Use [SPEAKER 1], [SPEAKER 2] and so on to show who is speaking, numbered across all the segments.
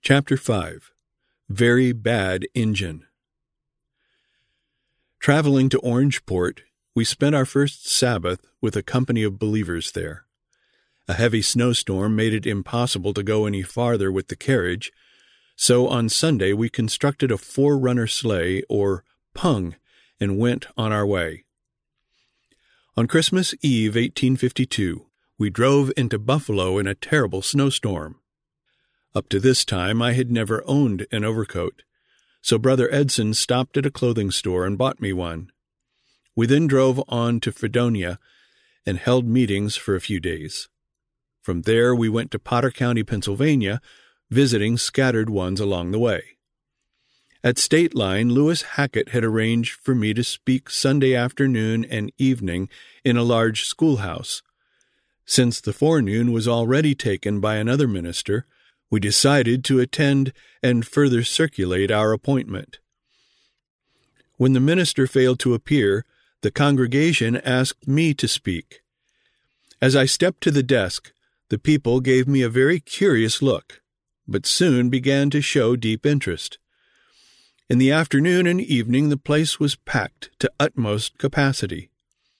[SPEAKER 1] Chapter 5. Very Bad Engine. Traveling to Orangeport, we spent our first Sabbath with a company of believers there. A heavy snowstorm made it impossible to go any farther with the carriage, so on Sunday we constructed a 4-runner sleigh, or pung, and went on our way. On Christmas Eve, 1852, we drove into Buffalo in a terrible snowstorm. Up to this time I had never owned an overcoat, so Brother Edson stopped at a clothing store and bought me one. We then drove on to Fredonia and held meetings for a few days. From there we went to Potter County, Pennsylvania, visiting scattered ones along the way. At State Line, Lewis Hackett had arranged for me to speak Sunday afternoon and evening in a large schoolhouse. Since the forenoon was already taken by another minister, we decided to attend and further circulate our appointment. When the minister failed to appear, the congregation asked me to speak. As I stepped to the desk, the people gave me a very curious look, but soon began to show deep interest. In the afternoon and evening the place was packed to utmost capacity.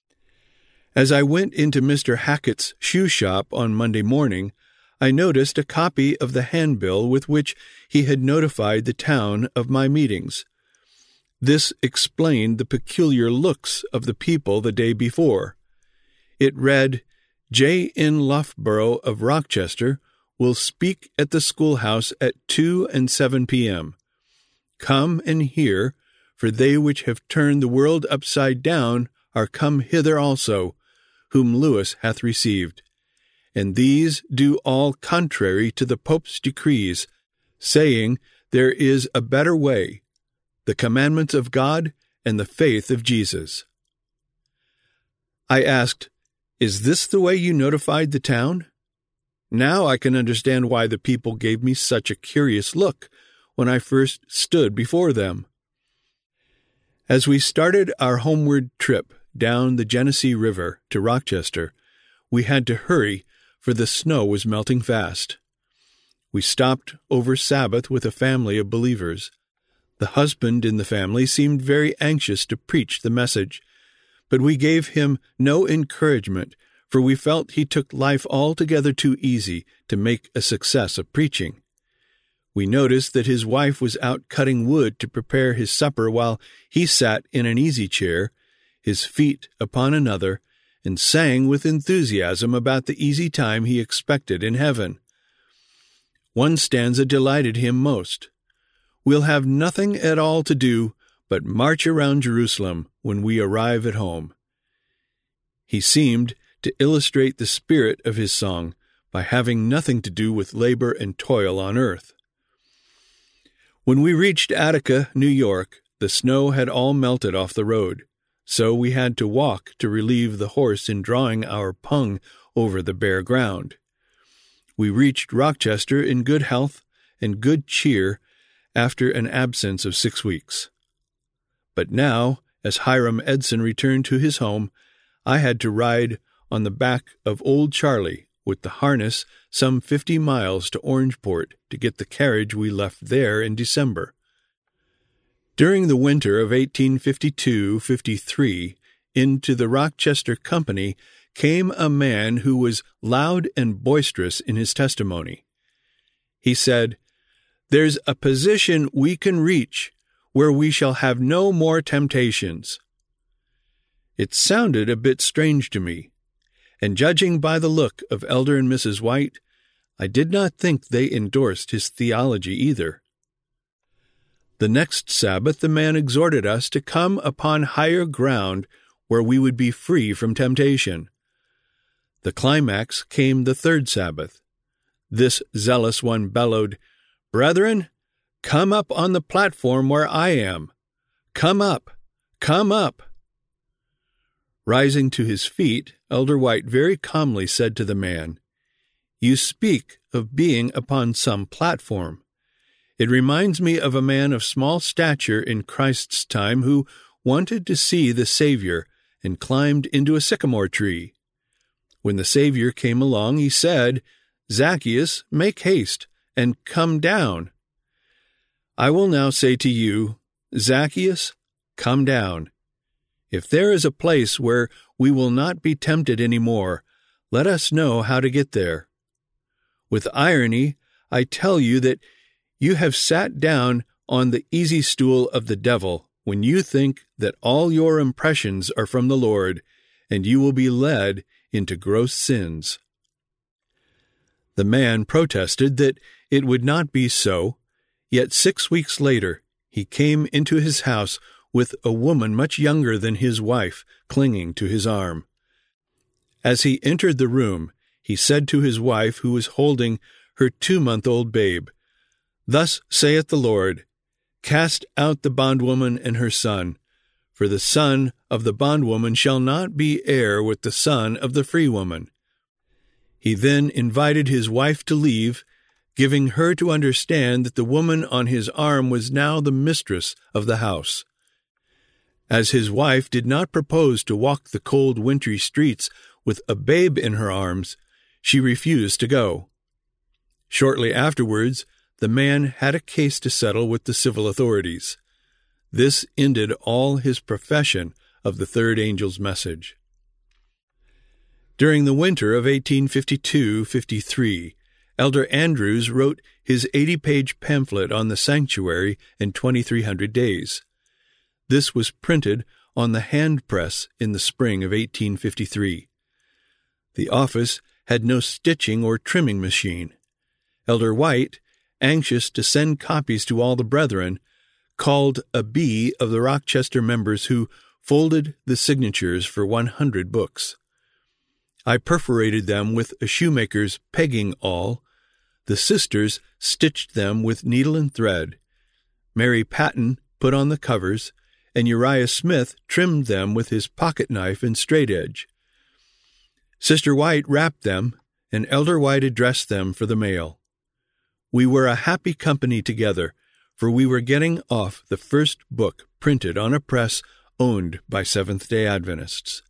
[SPEAKER 1] As I went into Mr. Hackett's shoe shop on Monday morning, I noticed a copy of the handbill with which he had notified the town of my meetings. This explained the peculiar looks of the people the day before. It read, "J. N. Loughborough of Rochester will speak at the schoolhouse at 2 and 7 p.m. Come and hear, for they which have turned the world upside down are come hither also, whom Lewis hath received. And these do all contrary to the Pope's decrees, saying, there is a better way, the commandments of God and the faith of Jesus." I asked, "Is this the way you notified the town?" Now I can understand why the people gave me such a curious look when I first stood before them. As we started our homeward trip down the Genesee River to Rochester, we had to hurry, for the snow was melting fast. We stopped over Sabbath with a family of believers. The husband in the family seemed very anxious to preach the message, but we gave him no encouragement, for we felt he took life altogether too easy to make a success of preaching. We noticed that his wife was out cutting wood to prepare his supper while he sat in an easy chair, his feet upon another, and sang with enthusiasm about the easy time he expected in heaven. One stanza delighted him most. "We'll have nothing at all to do but march around Jerusalem when we arrive at home." He seemed to illustrate the spirit of his song by having nothing to do with labor and toil on earth. When we reached Attica, New York, the snow had all melted off the road, so we had to walk to relieve the horse in drawing our pung over the bare ground. We reached Rochester in good health and good cheer after an absence of 6 weeks. But now, as Hiram Edson returned to his home, I had to ride on the back of Old Charlie with the harness some 50 miles to Orangeport to get the carriage we left there in December. During the winter of 1852-53, into the Rochester Company came a man who was loud and boisterous in his testimony. He said, "There's a position we can reach where we shall have no more temptations." It sounded a bit strange to me, and judging by the look of Elder and Mrs. White, I did not think they endorsed his theology either. The next Sabbath the man exhorted us to come upon higher ground where we would be free from temptation. The climax came the third Sabbath. This zealous one bellowed, "Brethren, come up on the platform where I am. Come up, come up." Rising to his feet, Elder White very calmly said to the man, "You speak of being upon some platform. It reminds me of a man of small stature in Christ's time who wanted to see the Savior and climbed into a sycamore tree. When the Savior came along, he said, 'Zacchaeus, make haste, and come down. I will now say to you, Zacchaeus, come down. If there is a place where we will not be tempted any more, let us know how to get there. With irony, I tell you that you have sat down on the easy stool of the devil when you think that all your impressions are from the Lord, and you will be led into gross sins. The man protested that it would not be so, yet 6 weeks later he came into his house with a woman much younger than his wife clinging to his arm. As he entered the room, he said to his wife, who was holding her 2-month-old babe, Thus saith the Lord, Cast out the bondwoman and her son, for the son of the bondwoman shall not be heir with the son of the free woman. He then invited his wife to leave, giving her to understand that the woman on his arm was now the mistress of the house. As his wife did not propose to walk the cold wintry streets with a babe in her arms, she refused to go. Shortly afterwards, the man had a case to settle with the civil authorities. This ended all his profession of the third angel's message. During the winter of 1852-53, Elder Andrews wrote his 80-page pamphlet on the sanctuary in 2,300 days. This was printed on the hand press in the spring of 1853. The office had no stitching or trimming machine. Elder White, anxious to send copies to all the brethren, called a bee of the Rochester members who folded the signatures for 100 books. I perforated them with a shoemaker's pegging awl. The sisters stitched them with needle and thread. Mary Patton put on the covers, and Uriah Smith trimmed them with his pocket knife and straight edge. Sister White wrapped them, and Elder White addressed them for the mail. We were a happy company together, for we were getting off the first book printed on a press owned by Seventh-day Adventists.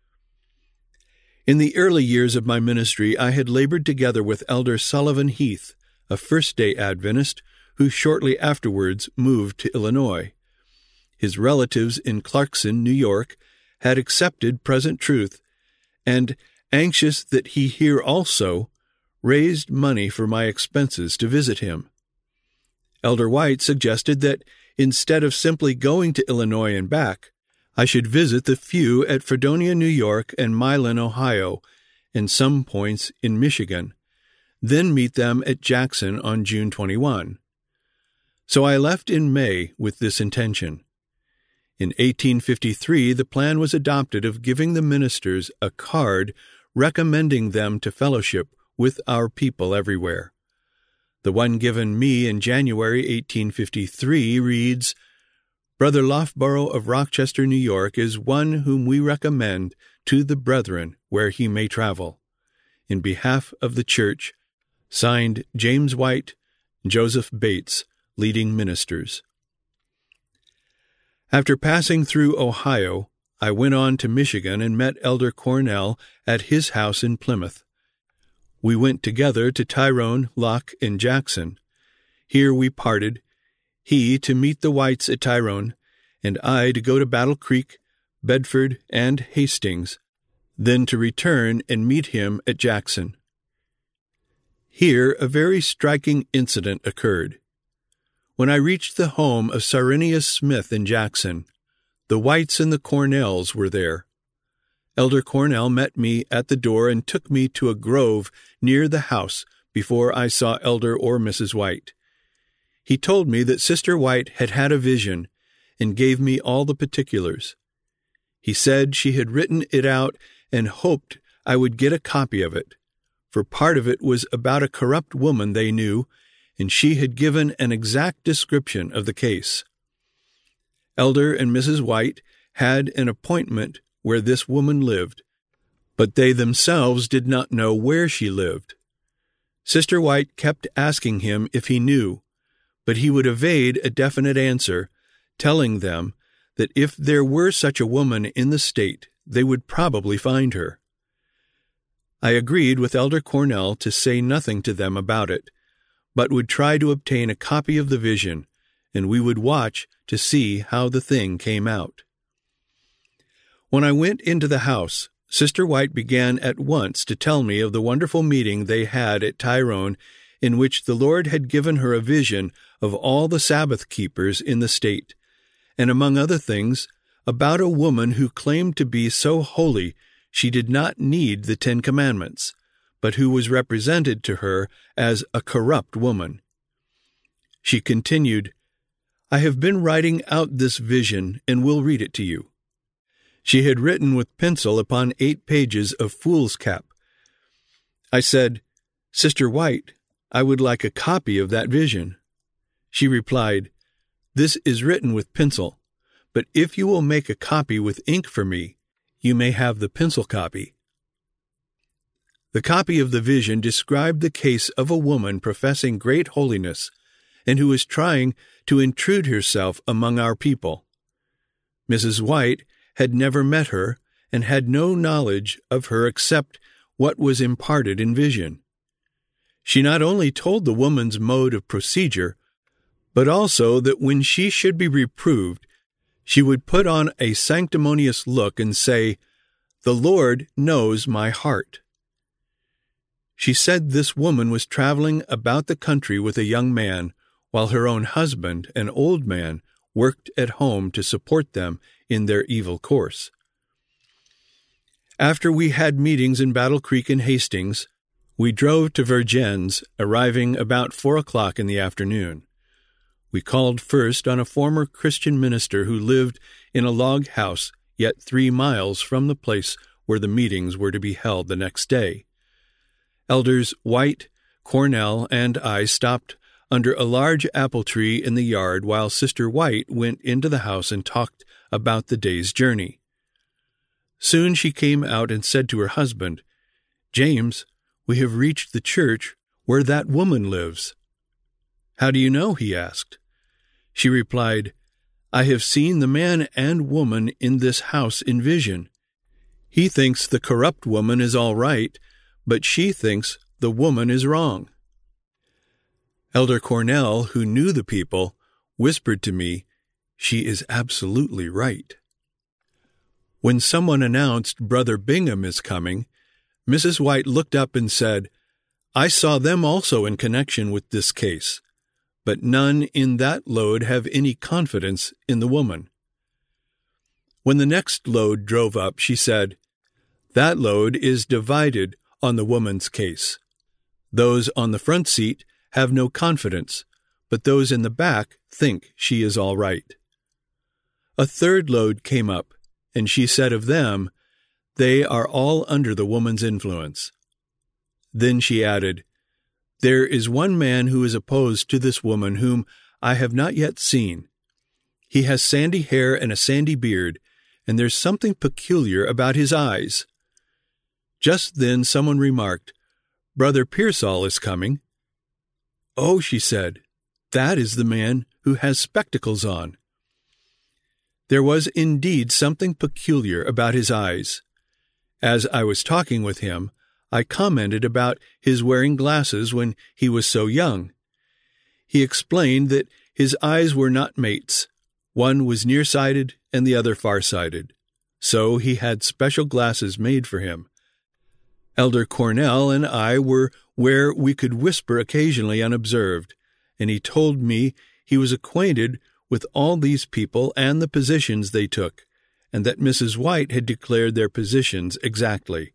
[SPEAKER 1] In the early years of my ministry, I had labored together with Elder Sullivan Heath, a First-day Adventist, who shortly afterwards moved to Illinois. His relatives in Clarkson, New York, had accepted present truth, and, anxious that he hear also, raised money for my expenses to visit him. Elder White suggested that, instead of simply going to Illinois and back, I should visit the few at Fredonia, New York, and Milan, Ohio, and some points in Michigan, then meet them at Jackson on June 21. So I left in May with this intention. In 1853, the plan was adopted of giving the ministers a card recommending them to fellowship with our people everywhere. The one given me in January 1853 reads, Brother Loughborough of Rochester, New York, is one whom we recommend to the brethren where he may travel. In behalf of the Church, signed James White, Joseph Bates, leading ministers. After passing through Ohio, I went on to Michigan and met Elder Cornell at his house in Plymouth. We went together to Tyrone, Locke, and Jackson. Here we parted, he to meet the Whites at Tyrone, and I to go to Battle Creek, Bedford, and Hastings, then to return and meet him at Jackson. Here a very striking incident occurred. When I reached the home of Cyrenius Smith in Jackson, the Whites and the Cornells were there. Elder Cornell met me at the door and took me to a grove near the house before I saw Elder or Mrs. White. He told me that Sister White had had a vision and gave me all the particulars. He said she had written it out and hoped I would get a copy of it, for part of it was about a corrupt woman they knew, and she had given an exact description of the case. Elder and Mrs. White had an appointment where this woman lived, but they themselves did not know where she lived. Sister White kept asking him if he knew, but he would evade a definite answer, telling them that if there were such a woman in the state, they would probably find her. I agreed with Elder Cornell to say nothing to them about it, but would try to obtain a copy of the vision, and we would watch to see how the thing came out. When I went into the house, Sister White began at once to tell me of the wonderful meeting they had at Tyrone, in which the Lord had given her a vision of all the Sabbath keepers in the state, and among other things, about a woman who claimed to be so holy she did not need the 10 Commandments, but who was represented to her as a corrupt woman. She continued, "I have been writing out this vision and will read it to you." She had written with pencil upon 8 pages of foolscap. I said, "Sister White, I would like a copy of that vision." She replied, "This is written with pencil, but if you will make a copy with ink for me, you may have the pencil copy." The copy of the vision described the case of a woman professing great holiness and who was trying to intrude herself among our people. Mrs. White had never met her and had no knowledge of her except what was imparted in vision. She not only told the woman's mode of procedure, but also that when she should be reproved, she would put on a sanctimonious look and say, "The Lord knows my heart." She said this woman was traveling about the country with a young man, while her own husband, an old man, worked at home to support them in their evil course. After we had meetings in Battle Creek and Hastings, we drove to Vergennes, arriving about 4 o'clock in the afternoon. We called first on a former Christian minister who lived in a log house yet 3 miles from the place where the meetings were to be held the next day. Elders White, Cornell, and I stopped under a large apple tree in the yard while Sister White went into the house and talked about the day's journey. Soon she came out and said to her husband, "James, we have reached the church where that woman lives." "How do you know?" he asked. She replied, "I have seen the man and woman in this house in vision. He thinks the corrupt woman is all right, but she thinks the woman is wrong." Elder Cornell, who knew the people, whispered to me, "She is absolutely right." When someone announced Brother Bingham is coming, Mrs. White looked up and said, "I saw them also in connection with this case, but none in that load have any confidence in the woman." When the next load drove up, she said, "That load is divided on the woman's case. Those on the front seat have no confidence, but those in the back think she is all right." A third load came up, and she said of them, "They are all under the woman's influence." Then she added, "There is one man who is opposed to this woman whom I have not yet seen. He has sandy hair and a sandy beard, and there's something peculiar about his eyes." Just then someone remarked, "Brother Pearsall is coming." "Oh," she said, "that is the man who has spectacles on." There was indeed something peculiar about his eyes. As I was talking with him, I commented about his wearing glasses when he was so young. He explained that his eyes were not mates. One was nearsighted and the other farsighted. So he had special glasses made for him. Elder Cornell and I were where we could whisper occasionally unobserved, and he told me he was acquainted with all these people and the positions they took, and that Mrs. White had declared their positions exactly.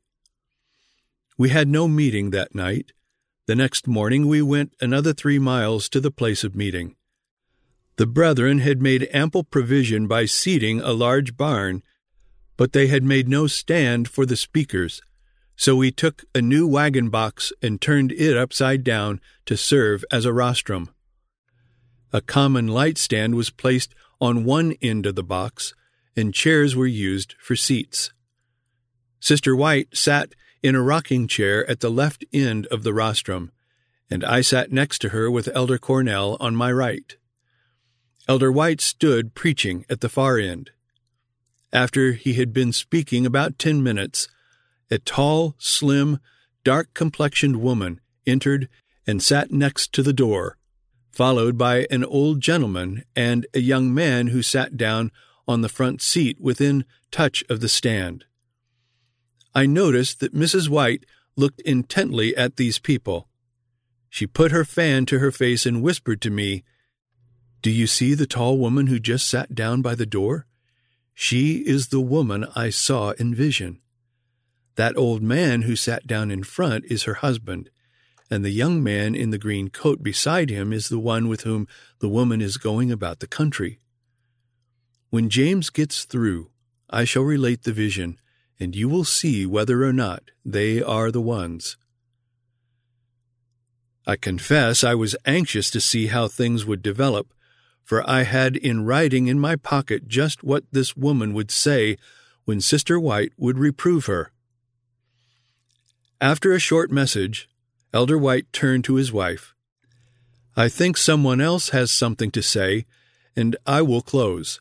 [SPEAKER 1] We had no meeting that night. The next morning we went another 3 miles to the place of meeting. The brethren had made ample provision by seating a large barn, but they had made no stand for the speakers, so we took a new wagon box and turned it upside down to serve as a rostrum. A common light stand was placed on one end of the box, and chairs were used for seats. Sister White sat in a rocking chair at the left end of the rostrum, and I sat next to her with Elder Cornell on my right. Elder White stood preaching at the far end. After he had been speaking about 10 minutes, a tall, slim, dark-complexioned woman entered and sat next to the door, followed by an old gentleman and a young man who sat down on the front seat within touch of the stand. I noticed that Mrs. White looked intently at these people. She put her fan to her face and whispered to me, "Do you see the tall woman who just sat down by the door? She is the woman I saw in vision. That old man who sat down in front is her husband, and the young man in the green coat beside him is the one with whom the woman is going about the country. When James gets through, I shall relate the vision, and you will see whether or not they are the ones." I confess I was anxious to see how things would develop, for I had in writing in my pocket just what this woman would say when Sister White would reprove her. After a short message, Elder White turned to his wife. "I think someone else has something to say, and I will close."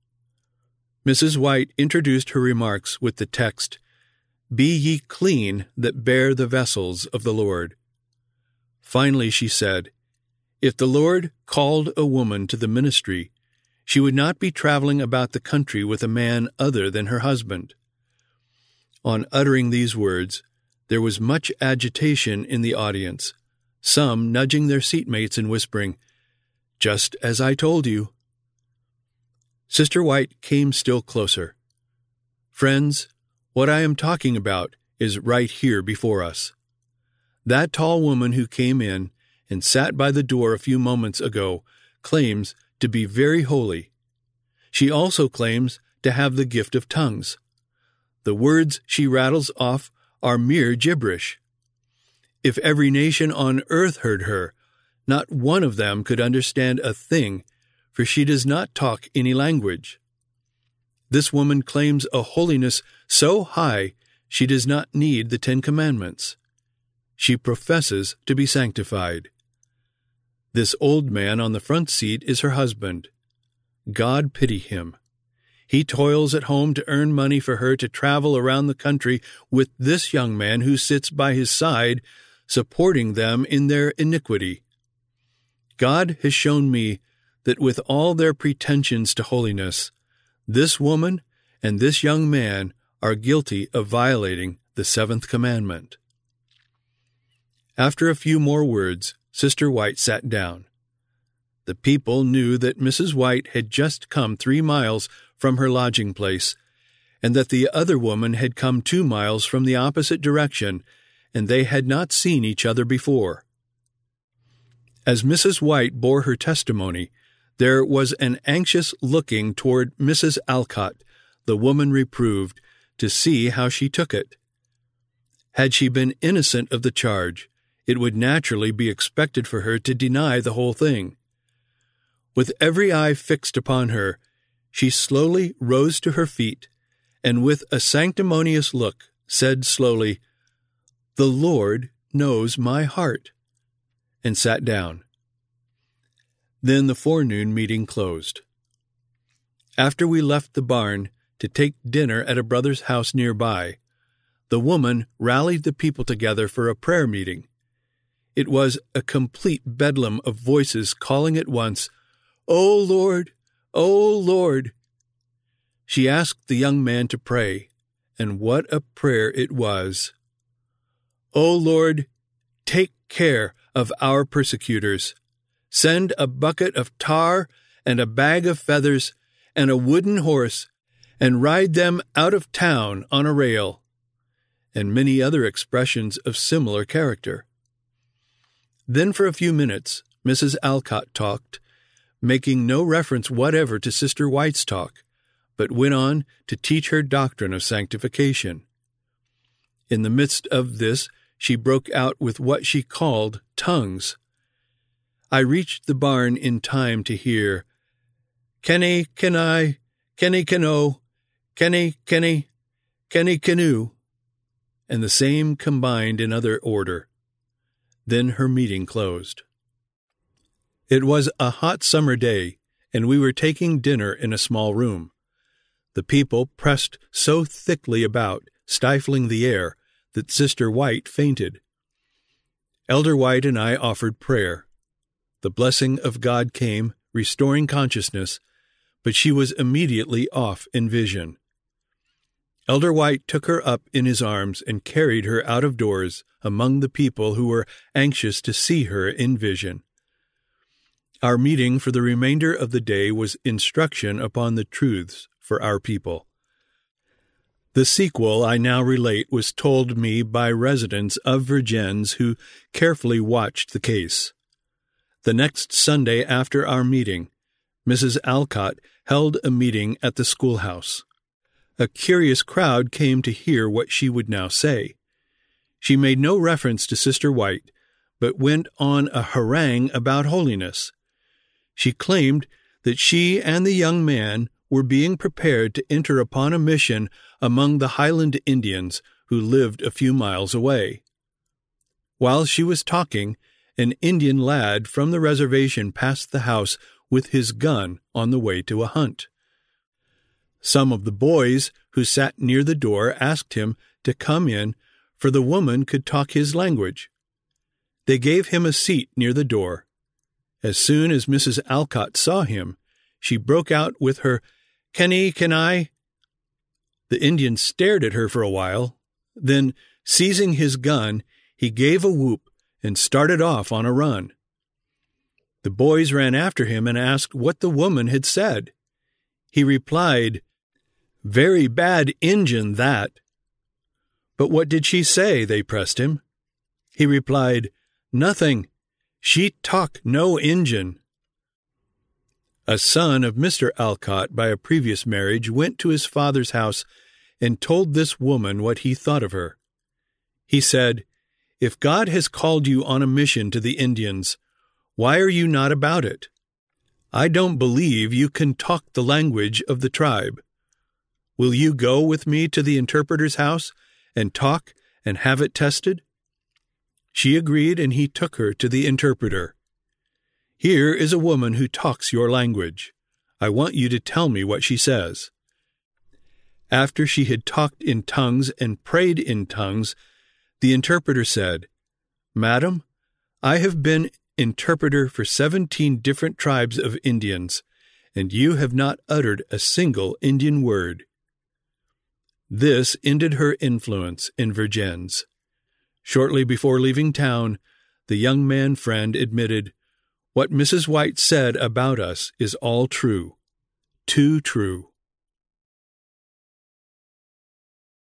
[SPEAKER 1] Mrs. White introduced her remarks with the text, "Be ye clean that bear the vessels of the Lord." Finally she said, "If the Lord called a woman to the ministry, she would not be traveling about the country with a man other than her husband." On uttering these words, there was much agitation in the audience, some nudging their seatmates and whispering, "Just as I told you." Sister White came still closer. "Friends, what I am talking about is right here before us. That tall woman who came in and sat by the door a few moments ago claims to be very holy. She also claims to have the gift of tongues. The words she rattles off are mere gibberish. If every nation on earth heard her, not one of them could understand a thing, for she does not talk any language. This woman claims a holiness so high she does not need the 10 Commandments. She professes to be sanctified. This old man on the front seat is her husband. God pity him. He toils at home to earn money for her to travel around the country with this young man who sits by his side, supporting them in their iniquity. God has shown me that with all their pretensions to holiness, this woman and this young man are guilty of violating the 7th commandment. After a few more words, Sister White sat down. The people knew that Mrs. White had just come 3 miles from her lodging place, and that the other woman had come 2 miles from the opposite direction, and they had not seen each other before. As Mrs. White bore her testimony, there was an anxious looking toward Mrs. Alcott, the woman reproved, to see how she took it. Had she been innocent of the charge, it would naturally be expected for her to deny the whole thing. With every eye fixed upon her, she slowly rose to her feet, and with a sanctimonious look said slowly, "The Lord knows my heart," and sat down. Then the forenoon meeting closed. After we left the barn to take dinner at a brother's house nearby, the woman rallied the people together for a prayer meeting. It was a complete bedlam of voices calling at once, "O Lord! O Lord!" She asked the young man to pray, and what a prayer it was. "O Lord, take care of our persecutors. Send a bucket of tar and a bag of feathers and a wooden horse, and ride them out of town on a rail," and many other expressions of similar character. Then for a few minutes Mrs. Alcott talked, making no reference whatever to Sister White's talk, but went on to teach her doctrine of sanctification. In the midst of this, she broke out with what she called tongues. I reached the barn in time to hear, "Kenny, kenai, kenny, keno, kenny, kenny, kenny, canoe," and the same combined in other order. Then her meeting closed. It was a hot summer day, and we were taking dinner in a small room. The people pressed so thickly about, stifling the air, that Sister White fainted. Elder White and I offered prayer. The blessing of God came, restoring consciousness, but she was immediately off in vision. Elder White took her up in his arms and carried her out of doors among the people who were anxious to see her in vision. Our meeting for the remainder of the day was instruction upon the truths for our people. The sequel I now relate was told me by residents of Vergennes who carefully watched the case. The next Sunday after our meeting, Mrs. Alcott held a meeting at the schoolhouse. A curious crowd came to hear what she would now say. She made no reference to Sister White, but went on a harangue about holiness. She claimed that she and the young man were being prepared to enter upon a mission among the Highland Indians who lived a few miles away. While she was talking, an Indian lad from the reservation passed the house with his gun on the way to a hunt. Some of the boys who sat near the door asked him to come in, for the woman could talk his language. They gave him a seat near the door. As soon as Mrs. Alcott saw him, she broke out with her, "Can I?" The Indian stared at her for a while. Then, seizing his gun, he gave a whoop and started off on a run. The boys ran after him and asked what the woman had said. He replied, "Very bad Injun, that." "But what did she say?" they pressed him. He replied, "Nothing. She talk no Injun." A son of Mr. Alcott by a previous marriage went to his father's house and told this woman what he thought of her. He said, "If God has called you on a mission to the Indians, why are you not about it? I don't believe you can talk the language of the tribe. Will you go with me to the interpreter's house and talk and have it tested?" She agreed, and he took her to the interpreter. "Here is a woman who talks your language. I want you to tell me what she says." After she had talked in tongues and prayed in tongues, the interpreter said, "Madam, I have been interpreter for 17 different tribes of Indians, and you have not uttered a single Indian word." This ended her influence in Vergennes. Shortly before leaving town, the young man friend admitted, "What Mrs. White said about us is all true, too true."